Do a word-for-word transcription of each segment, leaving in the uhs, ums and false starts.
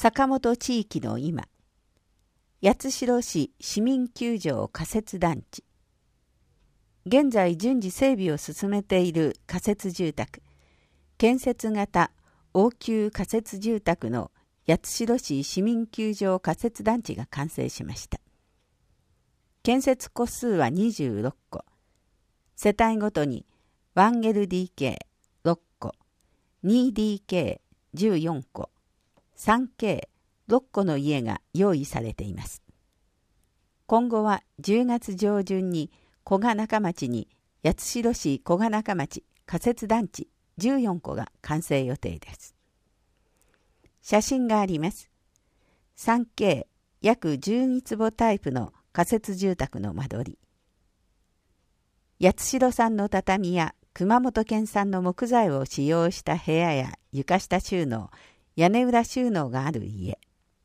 坂本地域の今、八代市市民球場仮設団地。現在順次整備を進めている仮設住宅、建設型応急仮設住宅の八代市市民球場仮設団地が完成しました。建設戸数はにじゅうろっこ、世帯ごとに ワンエルディーケーろっこ、ツーディーケーじゅうよんこ、スリーケーろっこの家が用意されています。今後はじゅうがつ上旬に古賀中町に八代市古賀中町仮設団地じゅうよんこが完成予定です。写真があります。スリーケー 約じゅうにつぼタイプの仮設住宅の間取り。八代産の畳や熊本県産の木材を使用した部屋や床下収納、屋根裏収納がある家。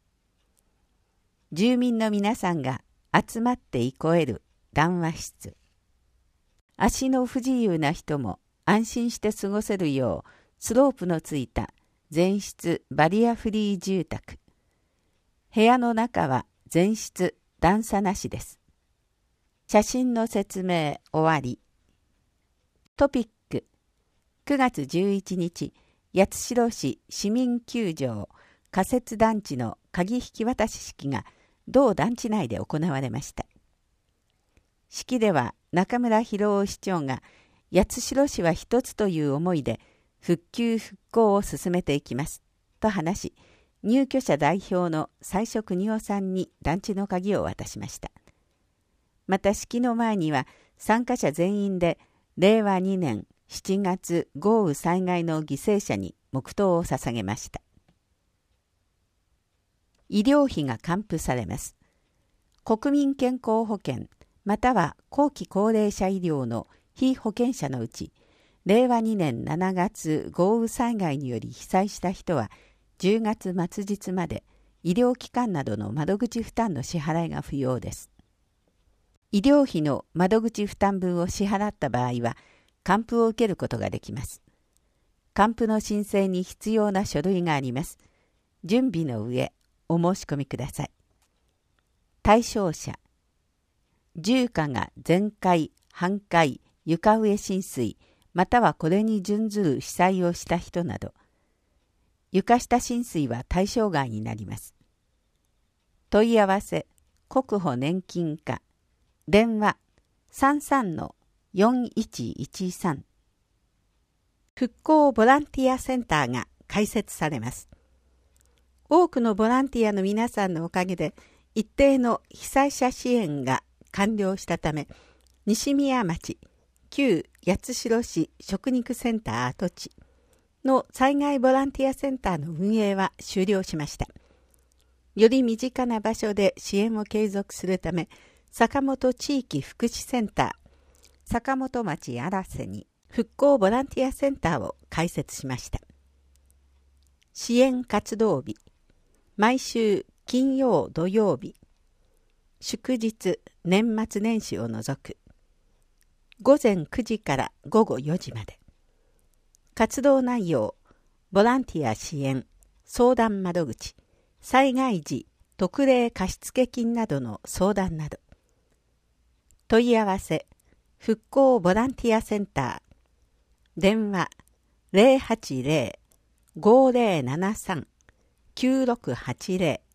住民の皆さんが集まって憩える談話室。足の不自由な人も安心して過ごせるようスロープのついた全室バリアフリー住宅。部屋の中は全室段差なしです。写真の説明終わり。トピック。くがつじゅういちにち、八代市市民球場仮設団地の鍵引き渡し式が同団地内で行われました。式では中村博夫市長が八代市は一つという思いで復旧復興を進めていきますと話し、入居者代表の斉所邦夫さんに団地の鍵を渡しました。また式の前には参加者全員でれいわにねんしちがつ豪雨災害の犠牲者に黙祷を捧げました。医療費が還付されます。国民健康保険または後期高齢者医療の被保険者のうち、れいわにねんしちがつ豪雨災害により被災した人はじゅうがつ末日まで医療機関などの窓口負担の支払いが不要です。医療費の窓口負担分を支払った場合は還付を受けることができます。還付の申請に必要な書類があります。準備の上お申し込みください。対象者、住家が全壊、半壊、床上浸水、またはこれに準ずる被災をした人など、床下浸水は対象外になります。問い合わせ、国保年金課、電話 さんさんのよんいちいちさん。復興ボランティアセンターが開設されます。多くのボランティアの皆さんのおかげで一定の被災者支援が完了したため、西宮町旧八代市食肉センター跡地の災害ボランティアセンターの運営は終了しました。より身近な場所で支援を継続するため、坂本地域福祉センター、坂本町荒瀬に復興ボランティアセンターを開設しました。支援活動日、毎週金曜土曜日、祝日年末年始を除く、ごぜんくじからごごよじまで。活動内容、ボランティア支援、相談窓口、災害時特例貸付金などの相談など。問い合わせ、復興ボランティアセンター、電話 ゼロはちゼロ ごゼロななさん きゅうろくはちゼロ